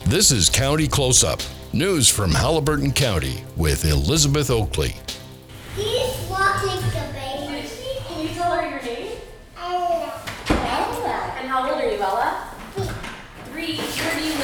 This is County Close-Up, news from Haliburton County with Elizabeth Oakley. He's walking the baby. Can you tell her your name? Ella. Ella. And how old are you, Ella? 3. Where do you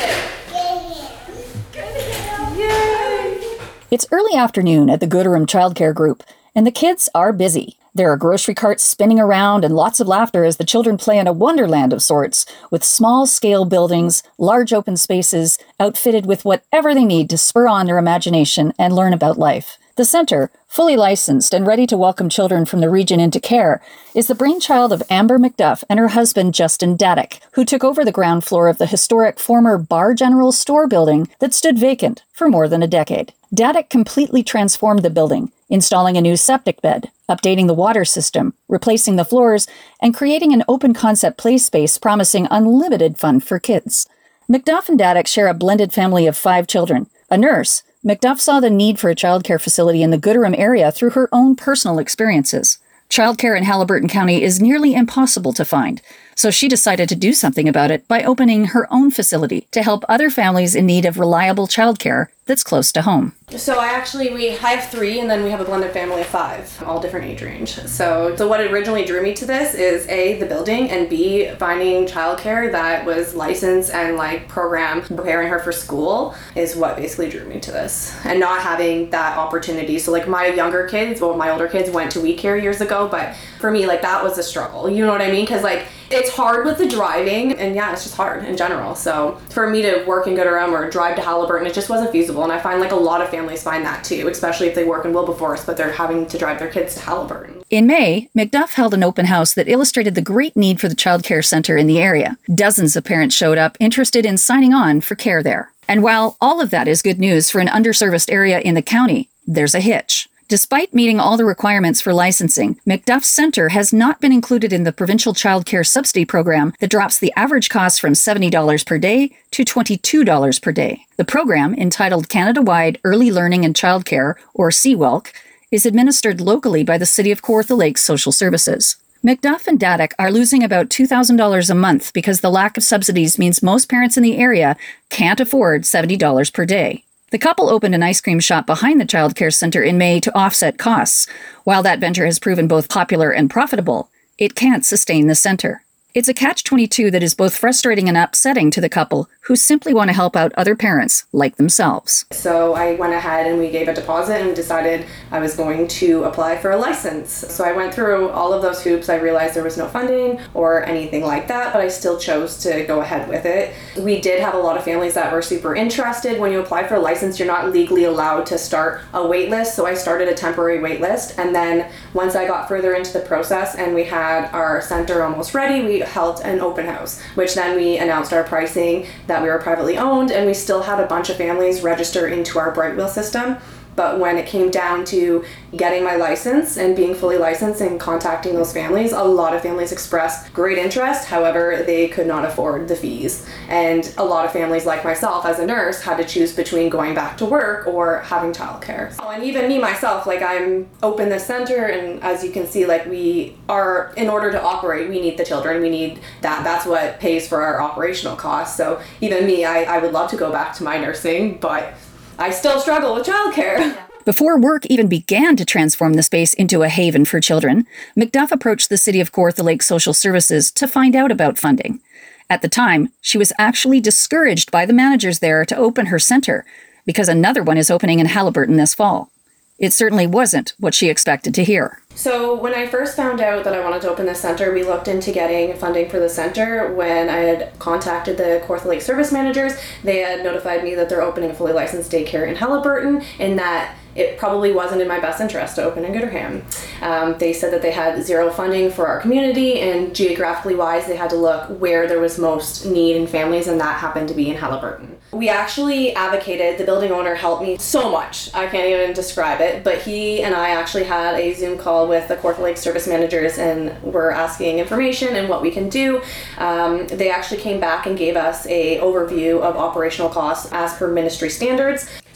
live? Get here. Yay! It's early afternoon at the Gooderham Childcare Group, and the kids are busy. There are grocery carts spinning around and lots of laughter as the children play in a wonderland of sorts, with small-scale buildings, large open spaces, outfitted with whatever they need to spur on their imagination and learn about life. The center, fully licensed and ready to welcome children from the region into care, is the brainchild of Amber McDuff and her husband Justin Daddick, who took over the ground floor of the historic former Bar General Store building that stood vacant for more than a decade. Daddick completely transformed the building, installing a new septic bed, updating the water system, replacing the floors, and creating an open-concept play space promising unlimited fun for kids. McDuff and Daddick share a blended family of 5 children. A nurse, McDuff saw the need for a childcare facility in the Gooderham area through her own personal experiences. Childcare in Haliburton County is nearly impossible to find, so she decided to do something about it by opening her own facility to help other families in need of reliable childcare that's close to home. So I have 3, and then we have a blended family of 5, all different age range. So what originally drew me to this is A, the building, and B, finding childcare that was licensed and programmed, preparing her for school is what basically drew me to this. And not having that opportunity. So my younger kids, my older kids went to We Care years ago, but for me, that was a struggle. You know what I mean? Because it's hard with the driving, and yeah, it's just hard in general. So for me to work in Gooderham or drive to Haliburton, it just wasn't feasible. And I find a lot of families find that too, especially if they work in Wilberforce, but they're having to drive their kids to Haliburton. In May, McDuff held an open house that illustrated the great need for the childcare center in the area. Dozens of parents showed up interested in signing on for care there. And while all of that is good news for an underserviced area in the county, there's a hitch. Despite meeting all the requirements for licensing, McDuff's Center has not been included in the provincial child care subsidy program that drops the average cost from $70 per day to $22 per day. The program, entitled Canada-Wide Early Learning and Childcare, or CWELC, is administered locally by the City of Kawartha Lakes Social Services. McDuff and Daddick are losing about $2,000 a month because the lack of subsidies means most parents in the area can't afford $70 per day. The couple opened an ice cream shop behind the child care center in May to offset costs. While that venture has proven both popular and profitable, it can't sustain the center. It's a catch-22 that is both frustrating and upsetting to the couple who simply want to help out other parents like themselves. So I went ahead and we gave a deposit and decided I was going to apply for a license. So I went through all of those hoops. I realized there was no funding or anything like that, but I still chose to go ahead with it. We did have a lot of families that were super interested. When you apply for a license, you're not legally allowed to start a wait list. So I started a temporary wait list. And then once I got further into the process and we had our center almost ready, we held an open house, which then we announced our pricing, that we were privately owned, and we still had a bunch of families register into our Brightwheel system. But when it came down to getting my license and being fully licensed and contacting those families, a lot of families expressed great interest. However, they could not afford the fees. And a lot of families like myself as a nurse had to choose between going back to work or having childcare. And even me myself, I'm open this center, and as you can see, we are, in order to operate, we need the children. We need that. That's what pays for our operational costs. So even me, I would love to go back to my nursing, but I still struggle with childcare. Before work even began to transform the space into a haven for children, McDuff approached the City of Kawartha Lakes Social Services to find out about funding. At the time, she was actually discouraged by the managers there to open her center, because another one is opening in Haliburton this fall. It certainly wasn't what she expected to hear. So when I first found out that I wanted to open this center, we looked into getting funding for the center. When I had contacted the Kawartha Lake service managers, they had notified me that they're opening a fully licensed daycare in Haliburton, and that it probably wasn't in my best interest to open in Gooderham. They said that they had zero funding for our community, and geographically wise, they had to look where there was most need in families, and that happened to be in Haliburton. We actually advocated, the building owner helped me so much, I can't even describe it, but he and I actually had a Zoom call with the Kawartha Lake service managers, and we're asking information and what we can do. They actually came back and gave us a overview of operational costs as per ministry standards.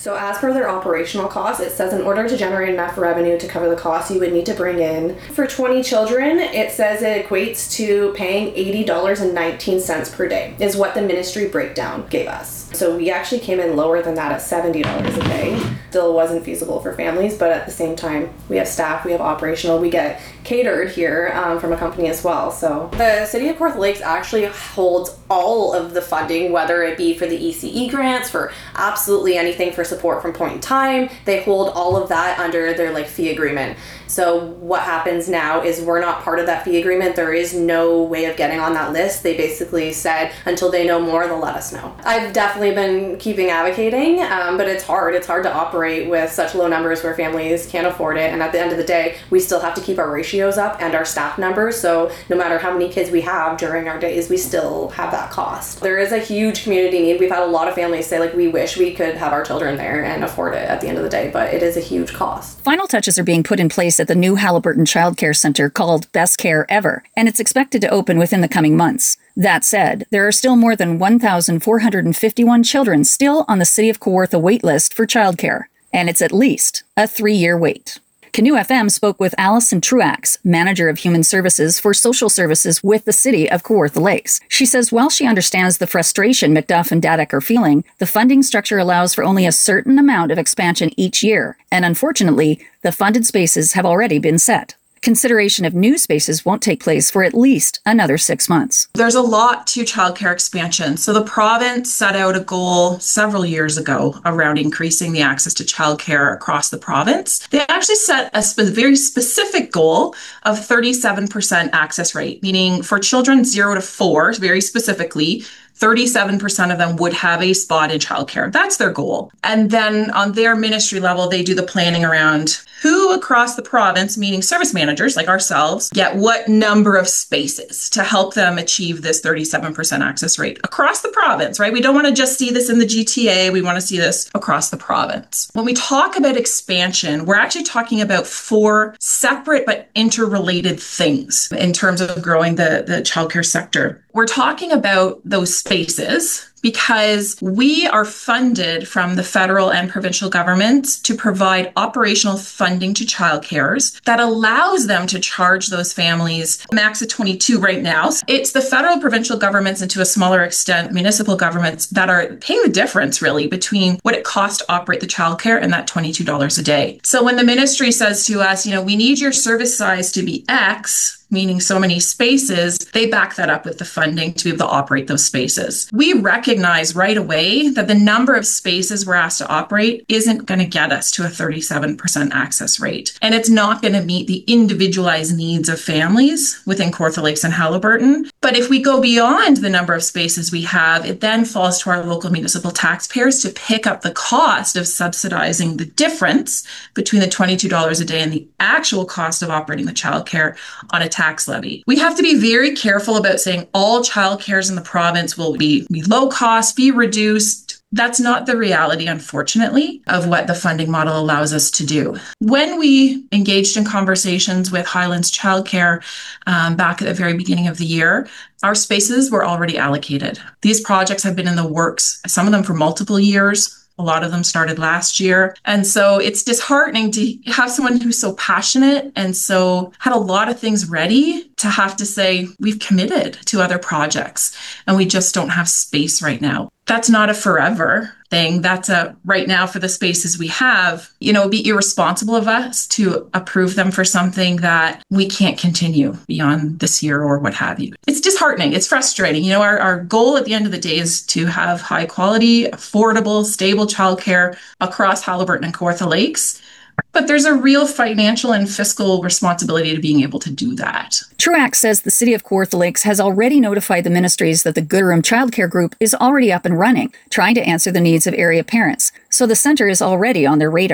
So as per their operational costs, it says in order to generate enough revenue to cover the costs, you would need to bring in, for 20 children, it says it equates to paying $80.19 per day, is what the ministry breakdown gave us. So we actually came in lower than that at $70 a day. Still wasn't feasible for families, but at the same time, we have staff, we have operational, we get catered here from a company as well. So the City of Kawartha Lakes actually holds all of the funding, whether it be for the ECE grants, for absolutely anything for support from Point in Time. They hold all of that under their fee agreement. So what happens now is we're not part of that fee agreement. There is no way of getting on that list. They basically said until they know more, they'll let us know. I've definitely been keeping advocating, but it's hard. It's hard to operate with such low numbers where families can't afford it. And at the end of the day, we still have to keep our ratios up and our staff numbers. So no matter how many kids we have during our days, we still have that cost. There is a huge community need. We've had a lot of families say we wish we could have our children there and afford it at the end of the day, but it is a huge cost. Final touches are being put in place at the new Haliburton Child Care Center called Best Care Ever, and it's expected to open within the coming months. That said, there are still more than 1,451 children still on the City of Kawartha wait list for childcare, and it's at least a 3-year wait. Canoe FM spoke with Allison Truax, Manager of Human Services for Social Services with the City of Kawartha Lakes. She says while she understands the frustration McDuff and Dadak are feeling, the funding structure allows for only a certain amount of expansion each year, and unfortunately, the funded spaces have already been set. Consideration of new spaces won't take place for at least another 6 months. There's a lot to childcare expansion. So the province set out a goal several years ago around increasing the access to childcare across the province. They actually set a very specific goal of 37% access rate, meaning for children 0 to 4, very specifically, 37% of them would have a spot in childcare. That's their goal. And then on their ministry level, they do the planning around who across the province, meaning service managers like ourselves, get what number of spaces to help them achieve this 37% access rate across the province, right? We don't want to just see this in the GTA. We want to see this across the province. When we talk about expansion, we're actually talking about 4 separate but interrelated things in terms of growing the childcare sector. We're talking about those spaces because we are funded from the federal and provincial governments to provide operational funding to childcares that allows them to charge those families max of $22 right now. It's the federal, provincial governments, and to a smaller extent, municipal governments that are paying the difference really between what it costs to operate the childcare and that $22 a day. So when the ministry says to us, we need your service size to be X, meaning so many spaces, they back that up with the funding to be able to operate those spaces. We recognize right away that the number of spaces we're asked to operate isn't going to get us to a 37% access rate. And it's not going to meet the individualized needs of families within Kawartha Lakes and Haliburton. But if we go beyond the number of spaces we have, it then falls to our local municipal taxpayers to pick up the cost of subsidizing the difference between the $22 a day and the actual cost of operating the childcare on a tax levy. We have to be very careful about saying all childcares in the province will be low cost, be reduced. That's not the reality, unfortunately, of what the funding model allows us to do. When we engaged in conversations with Highlands Childcare back at the very beginning of the year, our spaces were already allocated. These projects have been in the works, some of them for multiple years. A lot of them started last year. And so it's disheartening to have someone who's so passionate and so had a lot of things ready to have to say, we've committed to other projects and we just don't have space right now. That's not a forever thing. That's a right now for the spaces we have. It'd be irresponsible of us to approve them for something that we can't continue beyond this year or what have you. It's disheartening. It's frustrating. Our goal at the end of the day is to have high quality, affordable, stable childcare across Haliburton and Kawartha Lakes. But there's a real financial and fiscal responsibility to being able to do that. Truax says the City of Kawartha Lakes has already notified the ministries that the Gooderham Child Care Group is already up and running, trying to answer the needs of area parents, so the center is already on their radar.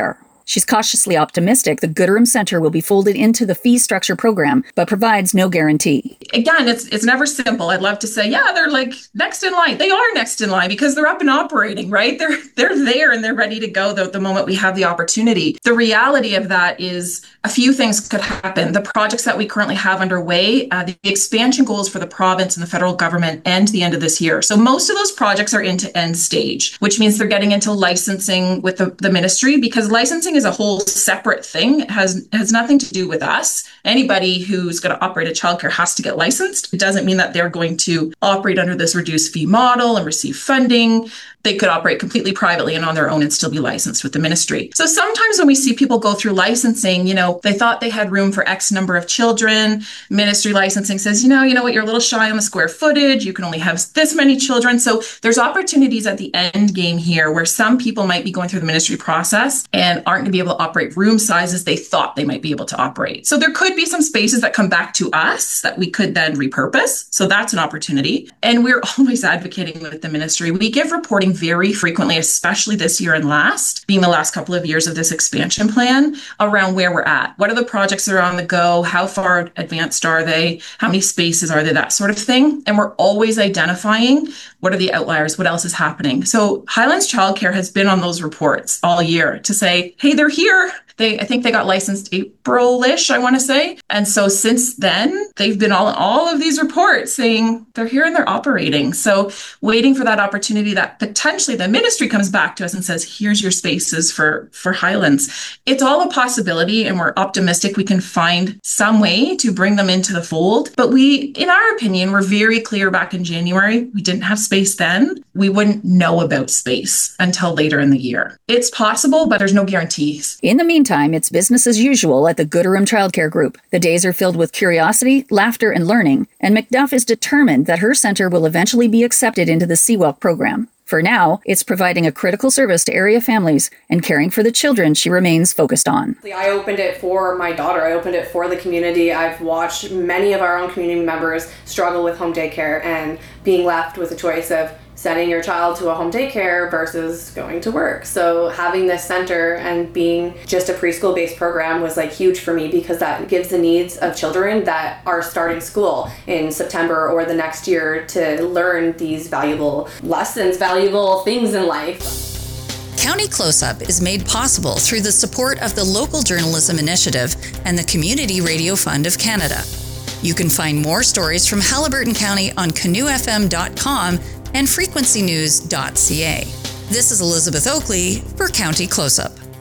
She's cautiously optimistic the Gooderham Centre will be folded into the fee structure program, but provides no guarantee. Again, it's never simple. I'd love to say, yeah, they're like next in line. They are next in line because they're up and operating, right? They're there and they're ready to go the moment we have the opportunity. The reality of that is a few things could happen. The projects that we currently have underway, the expansion goals for the province and the federal government end the end of this year. So most of those projects are into end stage, which means they're getting into licensing with the ministry, because licensing is a whole separate thing. It has nothing to do with us. Anybody who's going to operate a childcare has to get licensed. It doesn't mean that they're going to operate under this reduced fee model and receive funding. They could operate completely privately and on their own and still be licensed with the ministry. So sometimes when we see people go through licensing, they thought they had room for X number of children. Ministry licensing says, you know what, you're a little shy on the square footage. You can only have this many children. So there's opportunities at the end game here where some people might be going through the ministry process and aren't going to be able to operate room sizes they thought they might be able to operate. So there could be some spaces that come back to us that we could then repurpose. So that's an opportunity. And we're always advocating with the ministry. We give reporting very frequently, especially this year and last, being the last couple of years of this expansion plan, around where we're at. What are the projects that are on the go? How far advanced are they? How many spaces are there? That sort of thing. And we're always identifying what are the outliers, what else is happening. So Highlands Childcare has been on those reports all year to say, hey, they're here. I think they got licensed April-ish, I want to say. And so since then, they've been all of these reports saying they're here and they're operating. So waiting for that opportunity that potentially the ministry comes back to us and says, here's your spaces for Highlands. It's all a possibility, and we're optimistic we can find some way to bring them into the fold. But in our opinion, we're very clear back in January, we didn't have space then. We wouldn't know about space until later in the year. It's possible, but there's no guarantees. In the meantime, it's business as usual at the Gooderham Childcare Group. The days are filled with curiosity, laughter, and learning, and McDuff is determined that her centre will eventually be accepted into the CWELC program. For now, it's providing a critical service to area families and caring for the children she remains focused on. I opened it for my daughter. I opened it for the community. I've watched many of our own community members struggle with home daycare and being left with a choice of sending your child to a home daycare versus going to work. So having this center and being just a preschool-based program was huge for me, because that gives the needs of children that are starting school in September or the next year to learn these valuable lessons, valuable things in life. County Close-Up is made possible through the support of the Local Journalism Initiative and the Community Radio Fund of Canada. You can find more stories from Haliburton County on canoefm.com and frequencynews.ca. This is Elizabeth Oakley for County Close-Up.